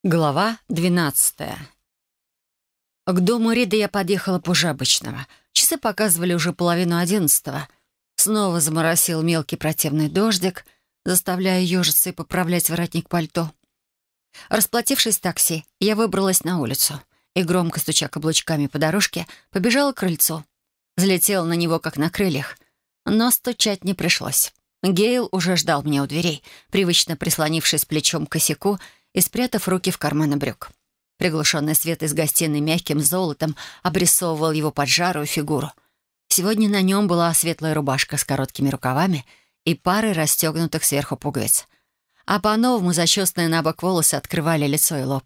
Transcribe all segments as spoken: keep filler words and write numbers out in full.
Глава двенадцатая. К дому Риды я подъехала позже обычного. Часы показывали уже половину одиннадцатого. Снова заморосил мелкий противный дождик, заставляя ежиться и поправлять воротник пальто. Расплатившись в такси, я выбралась на улицу и, громко стуча каблучками по дорожке, побежала к крыльцу. Взлетела на него, как на крыльях, но стучать не пришлось. Гейл уже ждал меня у дверей, привычно прислонившись плечом к косяку и спрятав руки в карманы брюк. Приглушенный свет из гостиной мягким золотом обрисовывал его поджарую фигуру. Сегодня на нем была светлая рубашка с короткими рукавами и парой расстегнутых сверху пуговиц. А по-новому зачесанные на бок волосы открывали лицо и лоб.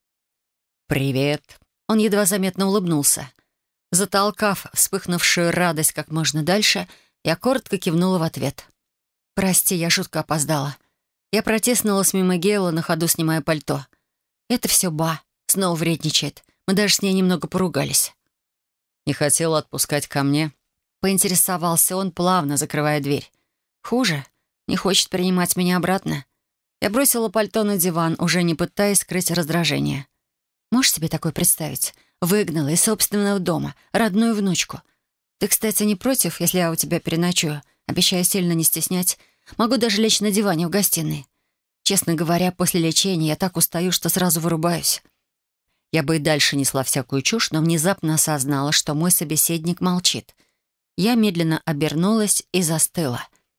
«Привет!» Он едва заметно улыбнулся. Затолкав вспыхнувшую радость как можно дальше, я коротко кивнула в ответ. «Прости, я жутко опоздала». Я протиснулась мимо Гейла, на ходу снимая пальто. «Это все Ба. Снова вредничает. Мы даже с ней немного поругались». «Не хотела отпускать ко мне?» Поинтересовался он, плавно закрывая дверь. «Хуже. Не хочет принимать меня обратно». Я бросила пальто на диван, уже не пытаясь скрыть раздражение. «Можешь себе такое представить? Выгнала из собственного дома родную внучку. Ты, кстати, не против, если я у тебя переночую? Обещаю сильно не стеснять. Могу даже лечь на диване в гостиной. Честно говоря, после лечения я так устаю, что сразу вырубаюсь». Я бы и дальше несла всякую чушь, но внезапно осознала, что мой собеседник молчит. Я медленно обернулась и застыла.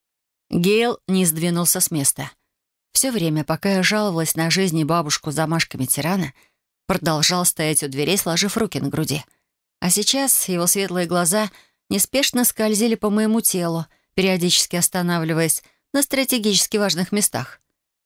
Гейл не сдвинулся с места. Все время, пока я жаловалась на жизнь и бабушку замашками тирана, продолжал стоять у дверей, сложив руки на груди. А сейчас его светлые глаза неспешно скользили по моему телу, периодически останавливаясь на стратегически важных местах.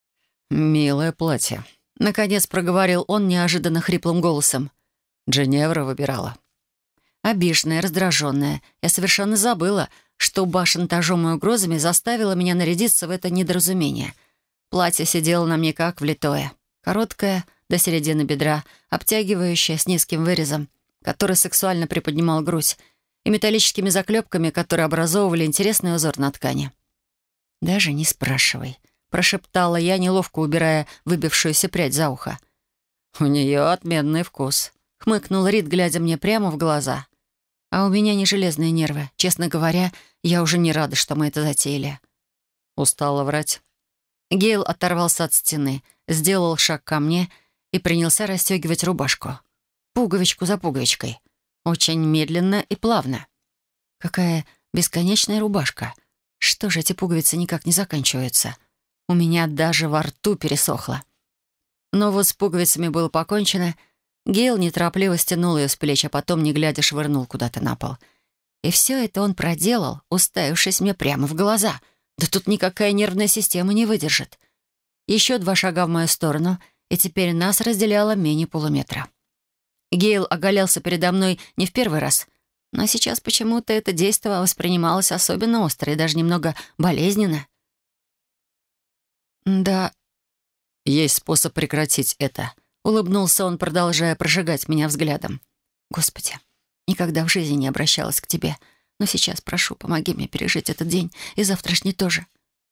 «Милое платье», — наконец проговорил он неожиданно хриплым голосом. «Дженевра выбирала». Обиженная, раздраженная, я совершенно забыла, что Ба шантажом и угрозами заставила меня нарядиться в это недоразумение. Платье сидело на мне как влитое. Короткое, до середины бедра, обтягивающее, с низким вырезом, который сексуально приподнимал грудь, и металлическими заклепками, которые образовывали интересный узор на ткани. «Даже не спрашивай», — прошептала я, неловко убирая выбившуюся прядь за ухо. «У нее отменный вкус», — хмыкнул Рид, глядя мне прямо в глаза. «А у меня не железные нервы. Честно говоря, я уже не рада, что мы это затеяли». «Устала врать». Гейл оторвался от стены, сделал шаг ко мне и принялся расстегивать рубашку. Пуговичку за пуговичкой. Очень медленно и плавно. Какая бесконечная рубашка. Что же эти пуговицы никак не заканчиваются? У меня даже во рту пересохло. Но вот с пуговицами было покончено. Гейл неторопливо стянул ее с плеч, а потом, не глядя, швырнул куда-то на пол. И все это он проделал, уставившись мне прямо в глаза. Да тут никакая нервная система не выдержит. Еще два шага в мою сторону, и теперь нас разделяло менее полуметра. Гейл оголялся передо мной не в первый раз, но сейчас почему-то это действо воспринималось особенно остро и даже немного болезненно. «Да, есть способ прекратить это», — улыбнулся он, продолжая прожигать меня взглядом. «Господи, никогда в жизни не обращалась к тебе, но сейчас прошу, помоги мне пережить этот день и завтрашний тоже.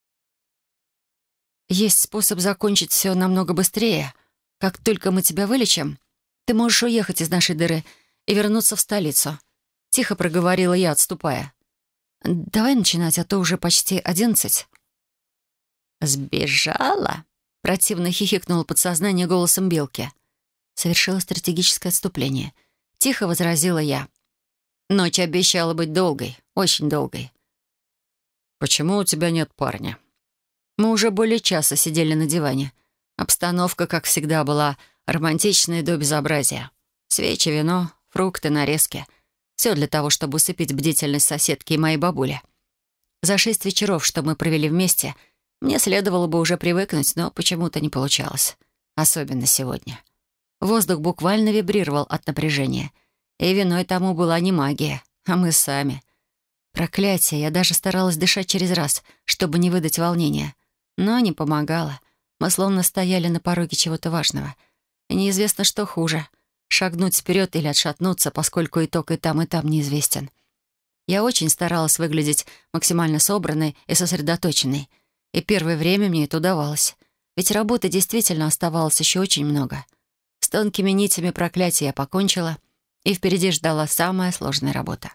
Есть способ закончить все намного быстрее. Как только мы тебя вылечим, ты можешь уехать из нашей дыры и вернуться в столицу». Тихо проговорила я, отступая. «Давай начинать, а то уже почти одиннадцать». «Сбежала?» — противно хихикнуло подсознание голосом белки. Совершила стратегическое отступление. Тихо возразила я. Ночь обещала быть долгой, очень долгой. «Почему у тебя нет парня?» Мы уже более часа сидели на диване. Обстановка, как всегда, была романтичной до безобразия. Свечи, вино, фрукты, нарезки. Все для того, чтобы усыпить бдительность соседки и моей бабули. За шесть вечеров, что мы провели вместе, мне следовало бы уже привыкнуть, но почему-то не получалось. Особенно сегодня. Воздух буквально вибрировал от напряжения. И виной тому была не магия, а мы сами. Проклятие, я даже старалась дышать через раз, чтобы не выдать волнения. Но не помогало. Мы словно стояли на пороге чего-то важного. И неизвестно, что хуже — шагнуть вперед или отшатнуться, поскольку итог и там, и там неизвестен. Я очень старалась выглядеть максимально собранной и сосредоточенной. И первое время мне это удавалось. Ведь работы действительно оставалось еще очень много. С тонкими нитями проклятия я покончила, и впереди ждала самая сложная работа.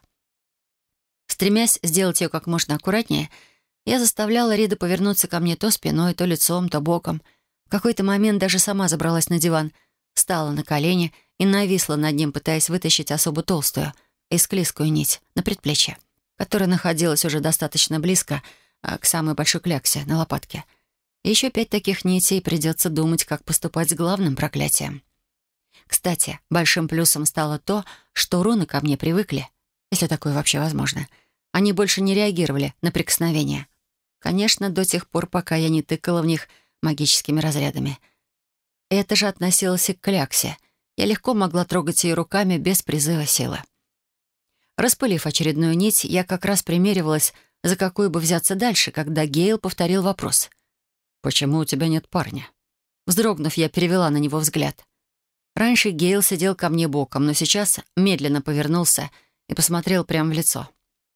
Стремясь сделать ее как можно аккуратнее, я заставляла Риду повернуться ко мне то спиной, то лицом, то боком. В какой-то момент даже сама забралась на диван, встала на колени и нависла над ним, пытаясь вытащить особо толстую и склизкую нить на предплечье, которая находилась уже достаточно близко а, к самой большой кляксе на лопатке. И еще пять таких нитей, придется думать, как поступать с главным проклятием. Кстати, большим плюсом стало то, что руны ко мне привыкли, если такое вообще возможно. Они больше не реагировали на прикосновения. Конечно, до тех пор, пока я не тыкала в них магическими разрядами. Это же относилось и к кляксе. Я легко могла трогать ее руками без призыва силы. Распылив очередную нить, я как раз примеривалась, за какую бы взяться дальше, когда Гейл повторил вопрос. «Почему у тебя нет парня?» Вздрогнув, я перевела на него взгляд. Раньше Гейл сидел ко мне боком, но сейчас медленно повернулся и посмотрел прямо в лицо.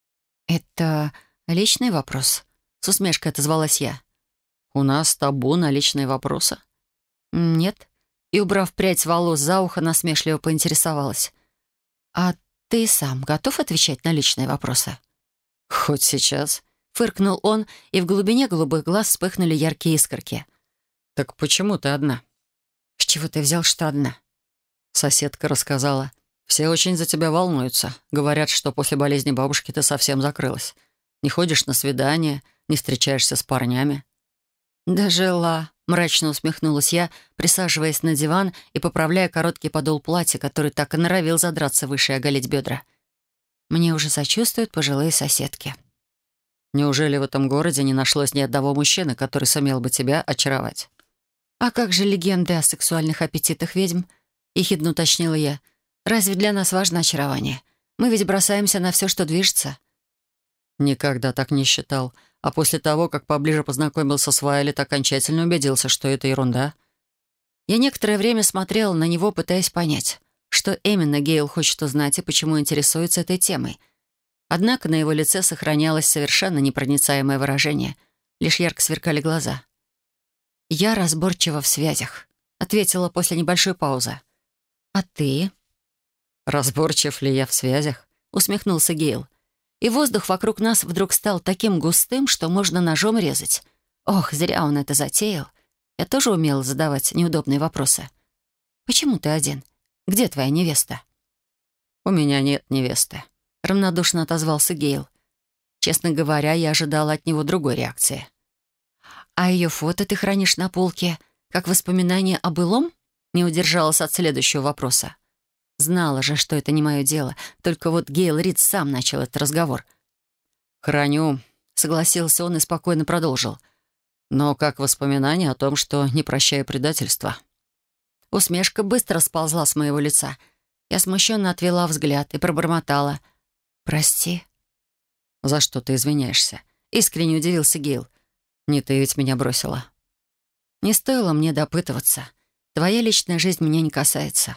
«Это личный вопрос?» — с усмешкой отозвалась я. «У нас табу на личные вопросы?» «Нет». И, убрав прядь волос за ухо, насмешливо поинтересовалась. «А ты сам готов отвечать на личные вопросы?» «Хоть сейчас», — фыркнул он, и в глубине голубых глаз вспыхнули яркие искорки. «Так почему ты одна?» «С чего ты взял, что одна?» Соседка рассказала. «Все очень за тебя волнуются. Говорят, что после болезни бабушки ты совсем закрылась. Не ходишь на свидания, не встречаешься с парнями». «Дожила», — мрачно усмехнулась я, присаживаясь на диван и поправляя короткий подол платья, который так и норовил задраться выше и оголить бедра. Мне уже сочувствуют пожилые соседки. «Неужели в этом городе не нашлось ни одного мужчины, который сумел бы тебя очаровать?» «А как же легенды о сексуальных аппетитах ведьм?» — ехидно уточнила я. «Разве для нас важно очарование? Мы ведь бросаемся на все, что движется». «Никогда так не считал. А после того, как поближе познакомился с Вайлет, окончательно убедился, что это ерунда». Я некоторое время смотрела на него, пытаясь понять, что именно Гейл хочет узнать и почему интересуется этой темой. Однако на его лице сохранялось совершенно непроницаемое выражение, лишь ярко сверкали глаза. «Я разборчива в связях», — ответила после небольшой паузы. «А ты?» «Разборчив ли я в связях?» — усмехнулся Гейл. И воздух вокруг нас вдруг стал таким густым, что можно ножом резать. Ох, зря он это затеял. Я тоже умела задавать неудобные вопросы. «Почему ты один? Где твоя невеста?» «У меня нет невесты», — равнодушно отозвался Гейл. Честно говоря, я ожидала от него другой реакции. «А ее фото ты хранишь на полке, как воспоминание о былом?» Не удержалась от следующего вопроса. Знала же, что это не мое дело, только вот Гейл Рид сам начал этот разговор. «Храню», — согласился он и спокойно продолжил. «Но как воспоминание о том, что не прощаю предательства». Усмешка быстро сползла с моего лица. Я смущенно отвела взгляд и пробормотала. «Прости». «За что ты извиняешься?» — искренне удивился Гейл. «Не ты ведь меня бросила». «Не стоило мне допытываться. Твоя личная жизнь меня не касается».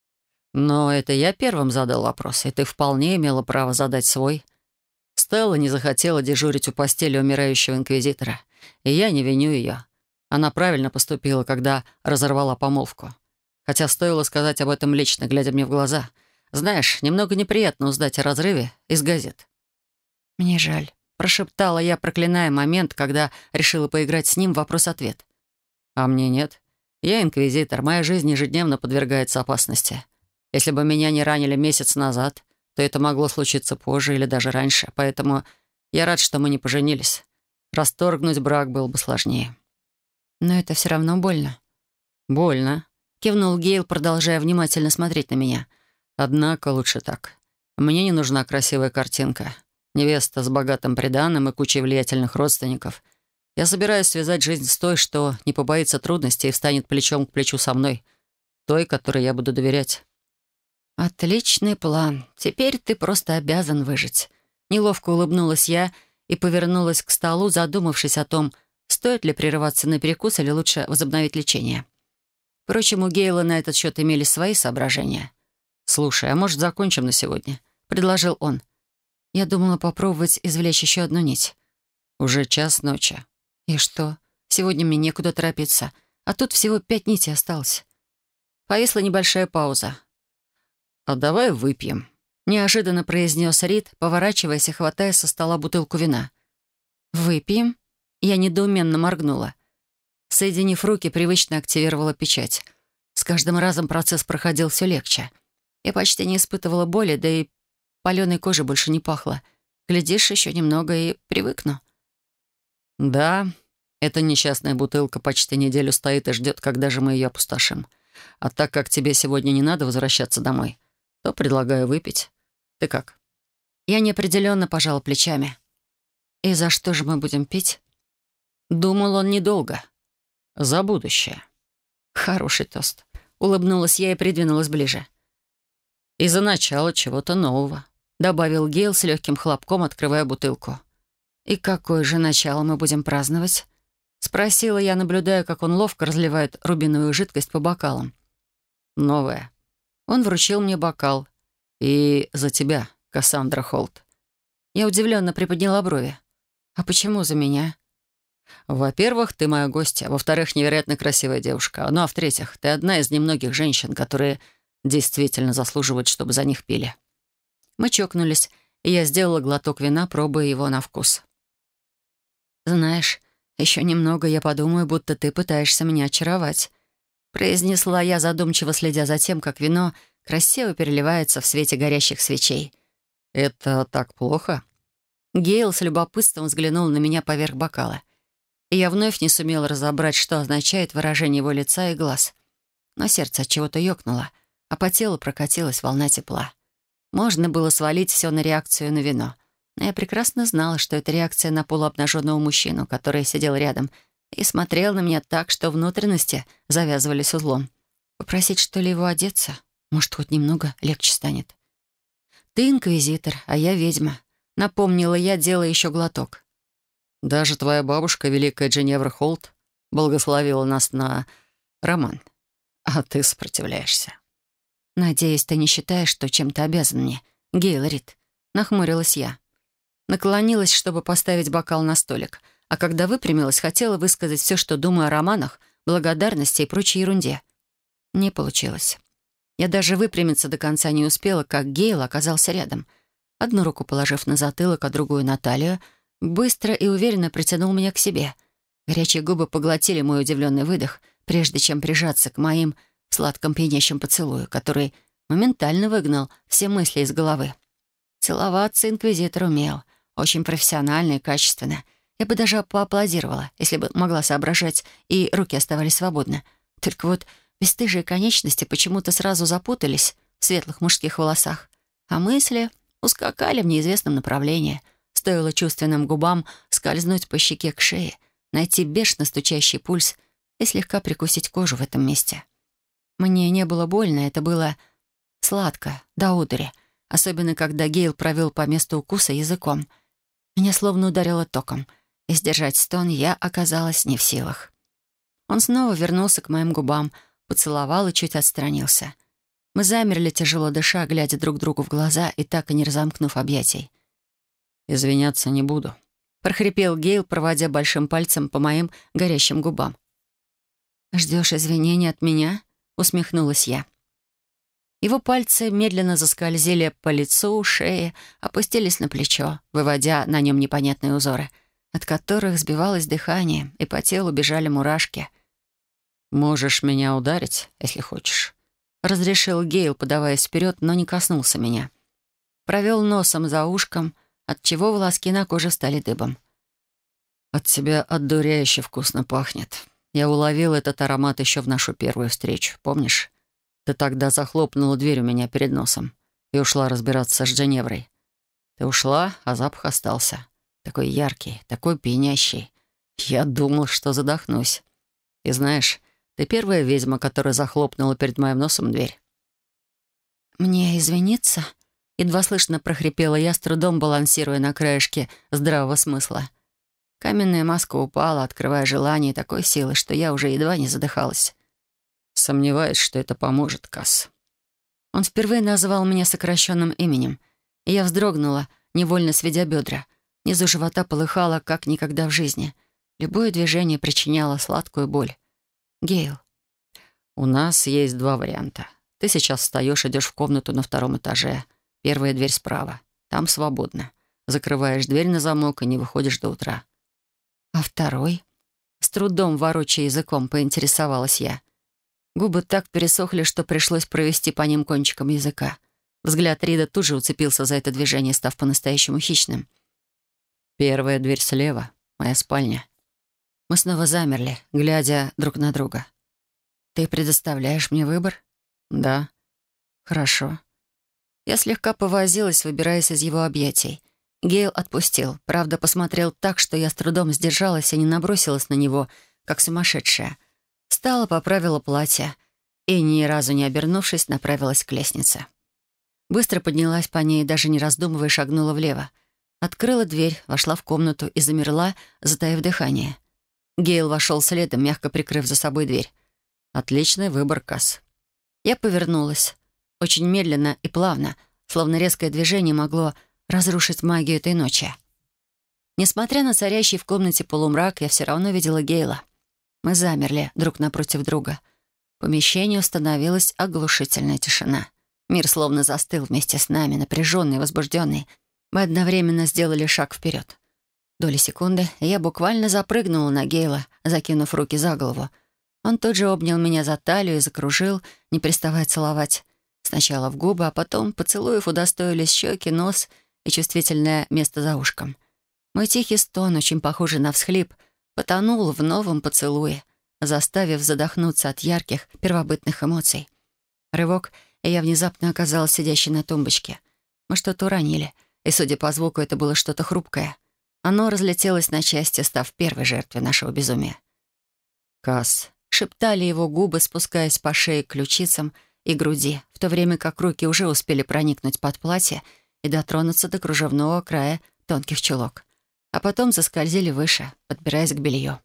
«Но это я первым задал вопрос, и ты вполне имела право задать свой. Стелла не захотела дежурить у постели умирающего инквизитора, и я не виню ее. Она правильно поступила, когда разорвала помолвку. Хотя стоило сказать об этом лично, глядя мне в глаза. Знаешь, немного неприятно узнать о разрыве из газет». «Мне жаль», — прошептала я, проклиная момент, когда решила поиграть с ним в вопрос-ответ. «А мне нет. Я инквизитор, моя жизнь ежедневно подвергается опасности. Если бы меня не ранили месяц назад, то это могло случиться позже или даже раньше, поэтому я рад, что мы не поженились. Расторгнуть брак было бы сложнее». «Но это все равно больно». «Больно», — кивнул Гейл, продолжая внимательно смотреть на меня. «Однако лучше так. Мне не нужна красивая картинка. Невеста с богатым приданым и кучей влиятельных родственников. Я собираюсь связать жизнь с той, что не побоится трудностей и встанет плечом к плечу со мной. Той, которой я буду доверять». «Отличный план. Теперь ты просто обязан выжить». Неловко улыбнулась я и повернулась к столу, задумавшись о том, стоит ли прерываться на перекус или лучше возобновить лечение. Впрочем, у Гейла на этот счет имелись свои соображения. «Слушай, а может, закончим на сегодня?» — предложил он. Я думала попробовать извлечь еще одну нить. «Уже час ночи». «И что? Сегодня мне некуда торопиться. А тут всего пять нитей осталось». Повисла небольшая пауза. «А давай выпьем», — неожиданно произнес Рид, поворачиваясь и хватая со стола бутылку вина. «Выпьем?» Я недоуменно моргнула. Соединив руки, привычно активировала печать. С каждым разом процесс проходил все легче. Я почти не испытывала боли, да и паленой кожи больше не пахло. Глядишь, еще немного и привыкну. «Да, эта несчастная бутылка почти неделю стоит и ждет, когда же мы ее опустошим. А так как тебе сегодня не надо возвращаться домой, то предлагаю выпить. Ты как?» Я неопределенно пожала плечами. «И за что же мы будем пить?» Думал он недолго. «За будущее». Хороший тост. Улыбнулась я и придвинулась ближе. «И за начало чего-то нового», — добавил Гейл с легким хлопком, открывая бутылку. «И какое же начало мы будем праздновать?» — спросила я, наблюдая, как он ловко разливает рубиновую жидкость по бокалам. «Новое». Он вручил мне бокал. «И за тебя, Кассандра Холт». Я удивленно приподняла брови. «А почему за меня?» «Во-первых, ты моя гостья. Во-вторых, невероятно красивая девушка. Ну а в-третьих, ты одна из немногих женщин, которые действительно заслуживают, чтобы за них пили». Мы чокнулись, и я сделала глоток вина, пробуя его на вкус. «Знаешь, еще немного я подумаю, будто ты пытаешься меня очаровать», произнесла я, задумчиво следя за тем, как вино красиво переливается в свете горящих свечей. «Это так плохо?» Гейл с любопытством взглянул на меня поверх бокала. И я вновь не сумела разобрать, что означает выражение его лица и глаз. Но сердце от чего-то ёкнуло, а по телу прокатилась волна тепла. Можно было свалить все на реакцию на вино. Но я прекрасно знала, что это реакция на полуобнаженного мужчину, который сидел рядом и смотрел на меня так, что внутренности завязывались узлом. Попросить, что ли, его одеться? Может, хоть немного легче станет. «Ты инквизитор, а я ведьма», — напомнила я, делая еще глоток. «Даже твоя бабушка, великая Дженевра Холт, благословила нас на роман. А ты сопротивляешься». «Надеюсь, ты не считаешь, что чем-то обязан мне, Гейл Рид?» Нахмурилась я. Наклонилась, чтобы поставить бокал на столик, а когда выпрямилась, хотела высказать все, что думаю о романах, благодарности и прочей ерунде. Не получилось. Я даже выпрямиться до конца не успела, как Гейл оказался рядом. Одну руку положив на затылок, а другую на талию, быстро и уверенно притянул меня к себе. Горячие губы поглотили мой удивленный выдох, прежде чем прижаться к моим в сладком пьянящем поцелую, который моментально выгнал все мысли из головы. Целоваться инквизитор умел. Очень профессионально и качественно. Я бы даже поаплодировала, если бы могла соображать, и руки оставались свободны. Только вот бесстыжие конечности почему-то сразу запутались в светлых мужских волосах, а мысли ускакали в неизвестном направлении. Стоило чувственным губам скользнуть по щеке к шее, найти бешено стучащий пульс и слегка прикусить кожу в этом месте. Мне не было больно, это было сладко, до одури, особенно когда Гейл провел по месту укуса языком. Меня словно ударило током, и сдержать стон я оказалась не в силах. Он снова вернулся к моим губам, поцеловал и чуть отстранился. Мы замерли, тяжело дыша, глядя друг другу в глаза и так и не разомкнув объятий. «Извиняться не буду», — прохрипел Гейл, проводя большим пальцем по моим горящим губам. «Ждешь извинения от меня?» — усмехнулась я. Его пальцы медленно заскользили по лицу, шее, опустились на плечо, выводя на нем непонятные узоры, от которых сбивалось дыхание, и по телу бежали мурашки. «Можешь меня ударить, если хочешь», — разрешил Гейл, подаваясь вперед, но не коснулся меня. Провел носом за ушком, отчего волоски на коже стали дыбом. «От тебя отдуряюще вкусно пахнет. Я уловил этот аромат еще в нашу первую встречу, помнишь? Ты тогда захлопнула дверь у меня перед носом и ушла разбираться с Дженеврой. Ты ушла, а запах остался. Такой яркий, такой пьянящий. Я думал, что задохнусь. И знаешь, ты первая ведьма, которая захлопнула перед моим носом дверь». «Мне извиниться?» — едва слышно прохрипела я, с трудом балансируя на краешке здравого смысла. Каменная маска упала, открывая желание такой силы, что я уже едва не задыхалась. «Сомневаюсь, что это поможет, Касс». Он впервые назвал меня сокращенным именем, и я вздрогнула, невольно сведя бедра. Внизу живота полыхало, как никогда в жизни. Любое движение причиняло сладкую боль. «Гейл». «У нас есть два варианта. Ты сейчас встаешь, идешь в комнату на втором этаже. Первая дверь справа. Там свободно. Закрываешь дверь на замок и не выходишь до утра». «А второй?» С трудом ворочая языком, поинтересовалась я. Губы так пересохли, что пришлось провести по ним кончиком языка. Взгляд Рида тут же уцепился за это движение, став по-настоящему хищным. «Первая дверь слева. Моя спальня». Мы снова замерли, глядя друг на друга. «Ты предоставляешь мне выбор?» «Да». «Хорошо». Я слегка повозилась, выбираясь из его объятий. Гейл отпустил, правда, посмотрел так, что я с трудом сдержалась и не набросилась на него, как сумасшедшая. Встала, поправила платье и, ни разу не обернувшись, направилась к лестнице. Быстро поднялась по ней, даже не раздумывая, шагнула влево. Открыла дверь, вошла в комнату и замерла, затаив дыхание. Гейл вошел следом, мягко прикрыв за собой дверь. «Отличный выбор, Касс». Я повернулась. Очень медленно и плавно, словно резкое движение могло разрушить магию этой ночи. Несмотря на царящий в комнате полумрак, я все равно видела Гейла. Мы замерли друг напротив друга. В помещении установилась оглушительная тишина. Мир словно застыл вместе с нами, напряженный и возбужденный. Мы одновременно сделали шаг вперед. Доли секунды, и я буквально запрыгнула на Гейла, закинув руки за голову. Он тут же обнял меня за талию и закружил, не переставая целовать. Сначала в губы, а потом поцелуев удостоились щеки, нос и чувствительное место за ушком. Мой тихий стон, очень похожий на всхлип, потонул в новом поцелуе, заставив задохнуться от ярких первобытных эмоций. Рывок, и я внезапно оказалась сидящей на тумбочке. Мы что-то уронили, и, судя по звуку, это было что-то хрупкое. Оно разлетелось на части, став первой жертвой нашего безумия. «Касс», — шептали его губы, спускаясь по шее к ключицам и груди, в то время как руки уже успели проникнуть под платье и дотронуться до кружевного края тонких чулок, а потом заскользили выше, подбираясь к белью.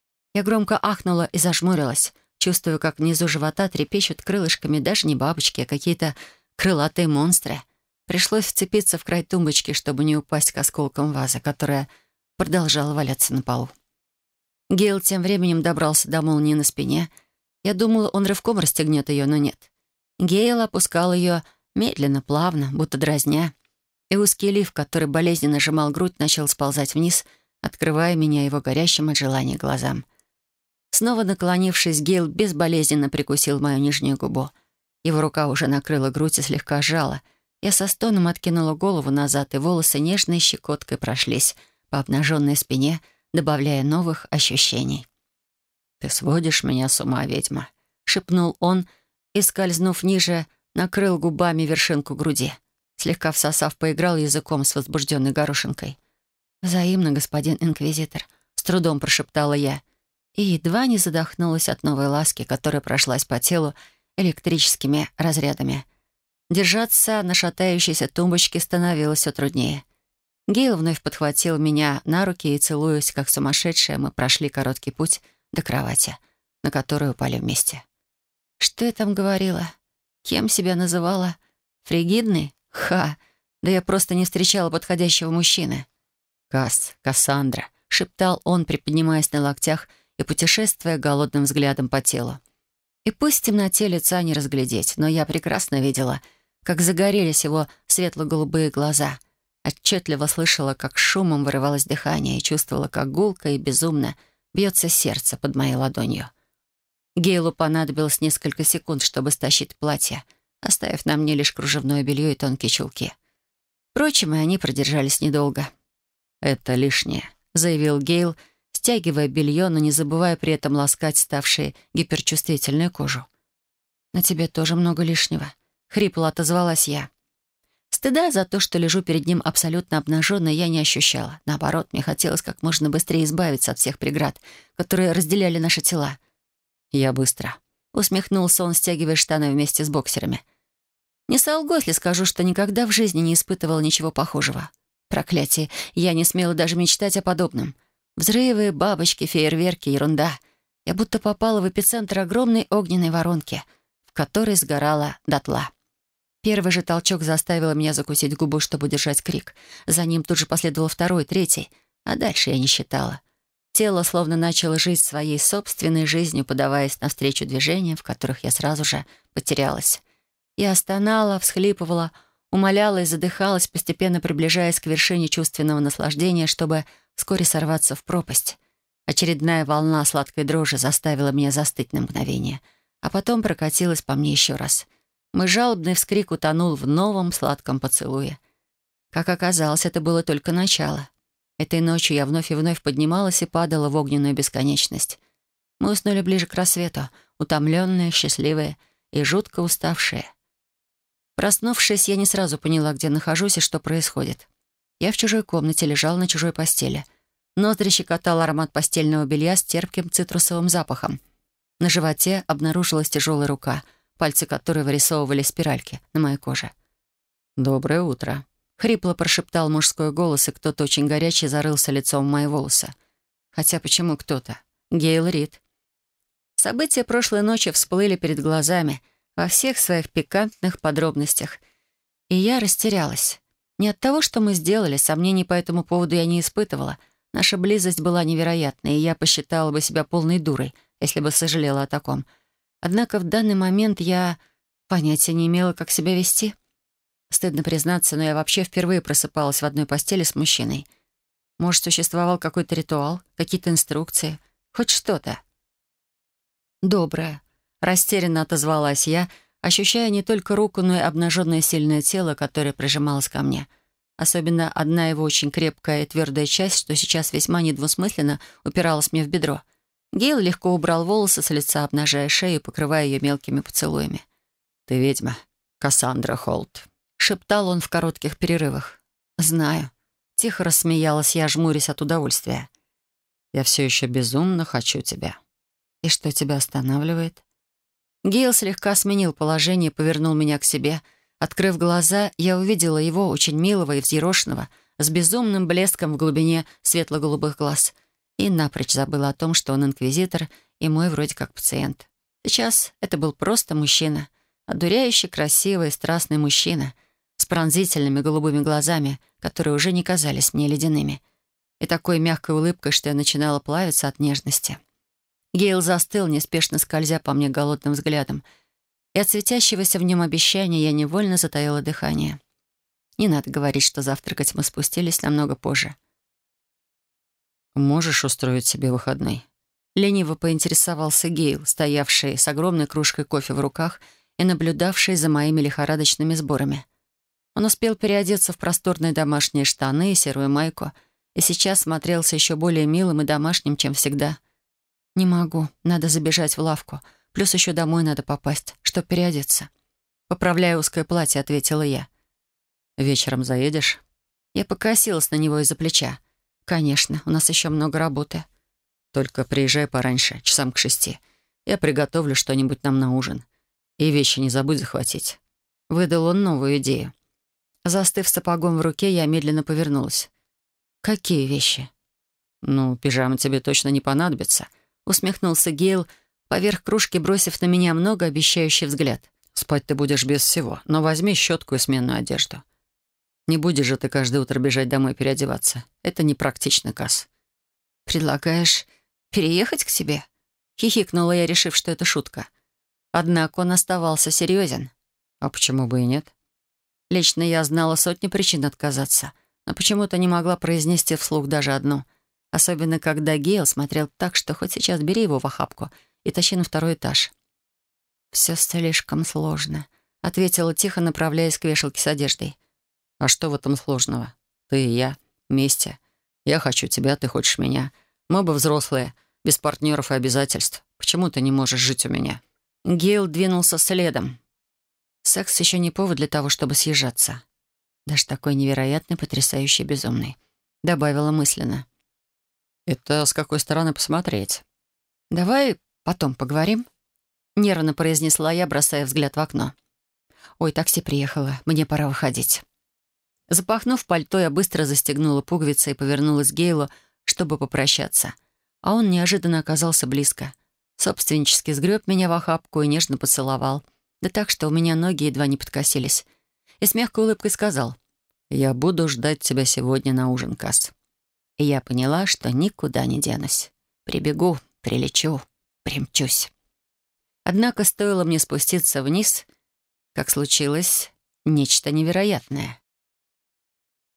Я громко ахнула и зажмурилась, чувствуя, как внизу живота трепещут крылышками даже не бабочки, а какие-то крылатые монстры. Пришлось вцепиться в край тумбочки, чтобы не упасть к осколкам вазы, которая продолжала валяться на полу. Гейл тем временем добрался до молнии на спине. Я думала, он рывком расстегнет ее, но нет. Гейл опускал ее медленно, плавно, будто дразня, и узкий лиф, который болезненно сжимал грудь, начал сползать вниз, открывая меня его горящим от желания глазам. Снова наклонившись, Гейл безболезненно прикусил мою нижнюю губу. Его рука уже накрыла грудь и слегка сжала. Я со стоном откинула голову назад, и волосы нежной щекоткой прошлись по обнаженной спине, добавляя новых ощущений. «Ты сводишь меня с ума, ведьма», — шепнул он и, скользнув ниже, накрыл губами вершинку груди. Слегка всосав, поиграл языком с возбужденной горошинкой. «Взаимно, господин инквизитор», — с трудом прошептала я, и едва не задохнулась от новой ласки, которая прошлась по телу электрическими разрядами. Держаться на шатающейся тумбочке становилось все труднее. Гейл вновь подхватил меня на руки и, целуясь, как сумасшедшие, мы прошли короткий путь до кровати, на которую упали вместе. Что я там говорила? Кем себя называла? Фригидной? Ха! Да я просто не встречала подходящего мужчины. «Касс, Кассандра», — шептал он, приподнимаясь на локтях и путешествуя голодным взглядом по телу. И пусть в темноте лица не разглядеть, но я прекрасно видела, как загорелись его светло-голубые глаза, отчетливо слышала, как шумом вырывалось дыхание, и чувствовала, как гулко и безумно бьется сердце под моей ладонью. Гейлу понадобилось несколько секунд, чтобы стащить платье, оставив на мне лишь кружевное белье и тонкие чулки. Впрочем, и они продержались недолго. «Это лишнее», — заявил Гейл, стягивая белье, но не забывая при этом ласкать ставшие гиперчувствительную кожу. «На тебе тоже много лишнего», — хрипло отозвалась я. Стыда за то, что лежу перед ним абсолютно обнаженной, я не ощущала. Наоборот, мне хотелось как можно быстрее избавиться от всех преград, которые разделяли наши тела. «Я быстро», — усмехнулся он, стягивая штаны вместе с боксерами. Не солгу, если скажу, что никогда в жизни не испытывала ничего похожего. Проклятие, я не смела даже мечтать о подобном. Взрывы, бабочки, фейерверки, ерунда. Я будто попала в эпицентр огромной огненной воронки, в которой сгорала дотла. Первый же толчок заставил меня закусить губу, чтобы удержать крик. За ним тут же последовал второй, третий, а дальше я не считала. Тело словно начало жить своей собственной жизнью, подаваясь навстречу движениям, в которых я сразу же потерялась. Я стонала, всхлипывала, умоляла и задыхалась, постепенно приближаясь к вершине чувственного наслаждения, чтобы вскоре сорваться в пропасть. Очередная волна сладкой дрожи заставила меня застыть на мгновение, а потом прокатилась по мне еще раз. Мой жалобный вскрик утонул в новом сладком поцелуе. Как оказалось, это было только начало. Этой ночью я вновь и вновь поднималась и падала в огненную бесконечность. Мы уснули ближе к рассвету, утомленные, счастливые и жутко уставшие. Проснувшись, я не сразу поняла, где нахожусь и что происходит. Я в чужой комнате лежала на чужой постели. Ноздри щекотал аромат постельного белья с терпким цитрусовым запахом. На животе обнаружилась тяжелая рука, пальцы которой вырисовывали спиральки на моей коже. «Доброе утро», — хрипло прошептал мужской голос, и кто-то очень горячий зарылся лицом в мои волосы. Хотя почему кто-то? Гейл Рид. События прошлой ночи всплыли перед глазами во всех своих пикантных подробностях, и я растерялась. Не от того, что мы сделали, сомнений по этому поводу я не испытывала. Наша близость была невероятной, и я посчитала бы себя полной дурой, если бы сожалела о таком. Однако в данный момент я понятия не имела, как себя вести. Стыдно признаться, но я вообще впервые просыпалась в одной постели с мужчиной. Может, существовал какой-то ритуал, какие-то инструкции, хоть что-то. «Доброе», — растерянно отозвалась я, ощущая не только руку, но и обнаженное сильное тело, которое прижималось ко мне. Особенно одна его очень крепкая и твердая часть, что сейчас весьма недвусмысленно упиралась мне в бедро. Гейл легко убрал волосы с лица, обнажая шею, покрывая ее мелкими поцелуями. «Ты ведьма, Кассандра Холт», — шептал он в коротких перерывах. «Знаю». Тихо рассмеялась я, жмурясь от удовольствия. «Я все еще безумно хочу тебя». «И что тебя останавливает?» Гейл слегка сменил положение и повернул меня к себе. Открыв глаза, я увидела его, очень милого и взъерошенного, с безумным блеском в глубине светло-голубых глаз. И напрочь забыла о том, что он инквизитор и мой вроде как пациент. Сейчас это был просто мужчина. Одуряющий, красивый, страстный мужчина с пронзительными голубыми глазами, которые уже не казались мне ледяными, и такой мягкой улыбкой, что я начинала плавиться от нежности. Гейл застыл, неспешно скользя по мне голодным взглядом, и от светящегося в нем обещания я невольно затаила дыхание. Не надо говорить, что завтракать мы спустились намного позже. «Можешь устроить себе выходной?» Лениво поинтересовался Гейл, стоявший с огромной кружкой кофе в руках и наблюдавший за моими лихорадочными сборами. Он успел переодеться в просторные домашние штаны и серую майку, и сейчас смотрелся еще более милым и домашним, чем всегда. «Не могу. Надо забежать в лавку. Плюс еще домой надо попасть, чтоб переодеться». «Поправляя узкое платье», — ответила я. «Вечером заедешь?» Я покосилась на него из-за плеча. «Конечно, у нас еще много работы». «Только приезжай пораньше, часам к шести. Я приготовлю что-нибудь нам на ужин. И вещи не забудь захватить». Выдал он новую идею. Застыв сапогом в руке, я медленно повернулась. «Какие вещи?» «Ну, пижама тебе точно не понадобится», — усмехнулся Гейл, поверх кружки бросив на меня многообещающий взгляд. «Спать ты будешь без всего, но возьми щетку и сменную одежду. Не будешь же ты каждое утро бежать домой переодеваться. Это непрактично, Касс». «Предлагаешь переехать к тебе?» — хихикнула я, решив, что это шутка. Однако он оставался серьезен. «А почему бы и нет?» Лично я знала сотни причин отказаться, но почему-то не могла произнести вслух даже одну. Особенно, когда Гейл смотрел так, что хоть сейчас бери его в охапку и тащи на второй этаж. «Все слишком сложно», — ответила тихо, направляясь к вешалке с одеждой. «А что в этом сложного? Ты и я вместе. Я хочу тебя, ты хочешь меня. Мы оба взрослые, без партнеров и обязательств. Почему ты не можешь жить у меня?» Гейл двинулся следом. Секс еще не повод для того, чтобы съезжаться. Даже такой невероятный, потрясающий, безумный. Добавила мысленно. «Это с какой стороны посмотреть?» «Давай потом поговорим», — нервно произнесла я, бросая взгляд в окно. «Ой, такси приехало, мне пора выходить». Запахнув пальто, я быстро застегнула пуговицы и повернулась к Гейлу, чтобы попрощаться. А он неожиданно оказался близко. Собственнически сгреб меня в охапку и нежно поцеловал. Да так, что у меня ноги едва не подкосились. И с мягкой улыбкой сказал: «Я буду ждать тебя сегодня на ужин, Касс». и я поняла, что никуда не денусь. Прибегу, прилечу, примчусь. Однако стоило мне спуститься вниз, как случилось нечто невероятное.